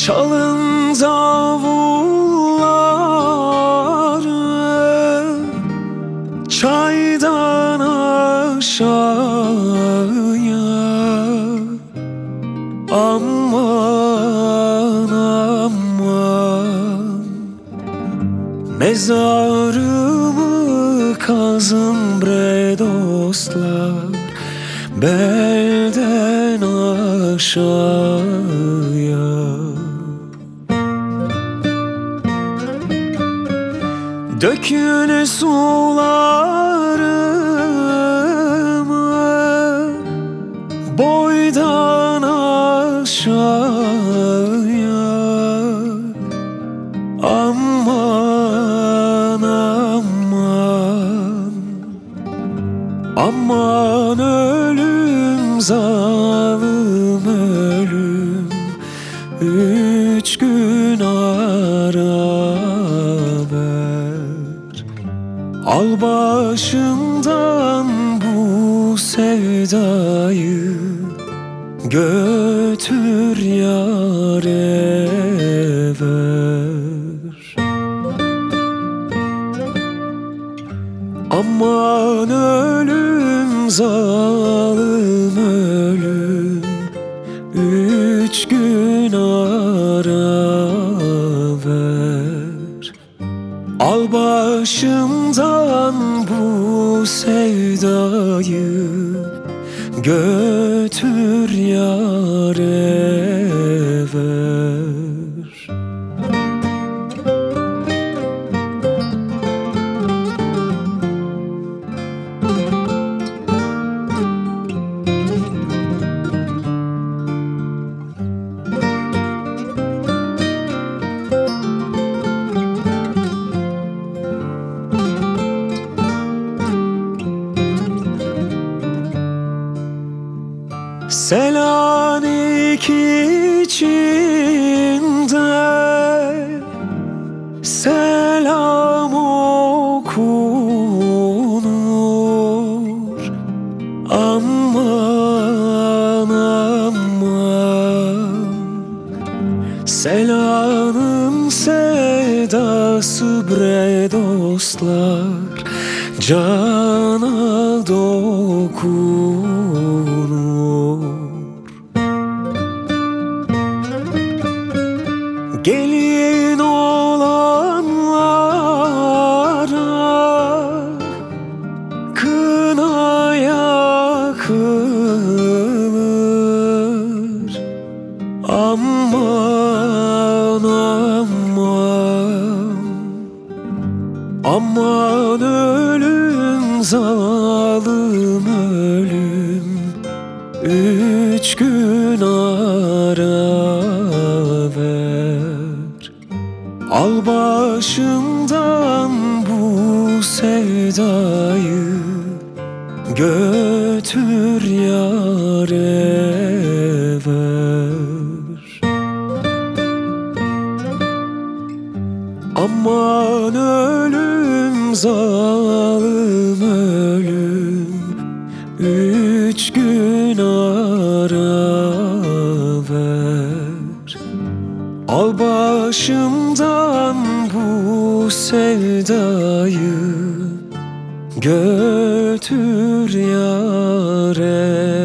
Çalın davulları çaydan aşağıya. Aman aman, mezarımı kazın bre dostlar, belden aşağıya. Dökün sularımı boydan aşağıya. Aman aman, aman ölüm, zalim ölüm, 3 gün ara ver. Al başımdan bu sevdayı, götür yâre ver. Aman ölüm, zalim ölüm, 3 gün ara ver. Al başımdan bu sevdayı, götür yâre ver. Selanik içinde selam okunur. Aman aman, selanın sedası bre dostlar, cana dokunur. Gelin olanlara kına yakılır. Aman aman, aman ölüm, zalim ölüm, 3 gün ara ver. Al başımdan bu sevdayı, götür yâre ver. Aman ölüm, zalim ölüm, 3 gün ara ver. Al başımdan bu sevdayı, götür yâre